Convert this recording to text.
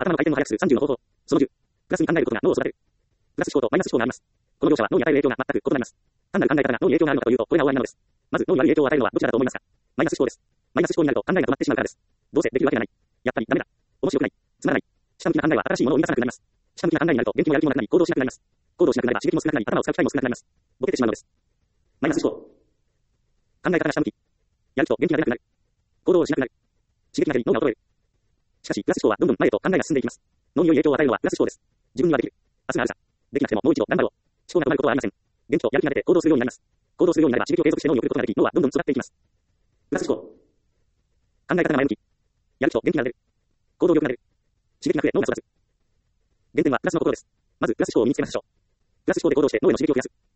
頭の回転を速くする30の方法。その10。プラスに考えることが脳を育てる。プラス思考とマイナス思考があります。この両者は脳に与える影響が全く異なります。単なる考え方が脳に影響があるのかというと、これが大ありなのです。まず、脳に悪い影響を与えるのはどちらだと思いますか？マイナス思考です。マイナス思考になると考えが止まってしまうからです。どうせできるわけがない。やっぱりダメだ。面白くない。つまらない。下向きな考えは新しいものを生み出さなくなります。下向きな考えになると元気もやる気もなくなり行動しなくなります。行動しなくなれば刺激も少なくなり頭を使う機会も少なくなります。ボケてしまうのです。マイナス思考。考え方が下向き。やる気と元気が出なくなる。行動をしなくなる。刺激が減り脳が衰える。しかし、プラス思考はどんどん前へと考えが進んでいきます。脳に良い影響を与えるのはプラス思考です。自分にはできる。明日があるさ。できなくてももう一度頑張ろう。思考が止まることはありません。元気とやる気が出て行動するようになります。行動するようになれば刺激を継続して脳に送ることができ、脳はどんどん育っていきます。プラス思考。考え方が前向き。やる気と元気が出る。行動力が出る。刺激が増え脳が育つ。原点はプラスの心です。まずプラス思考を身につけましょう。プラス思考で行動して脳への刺激を増やす。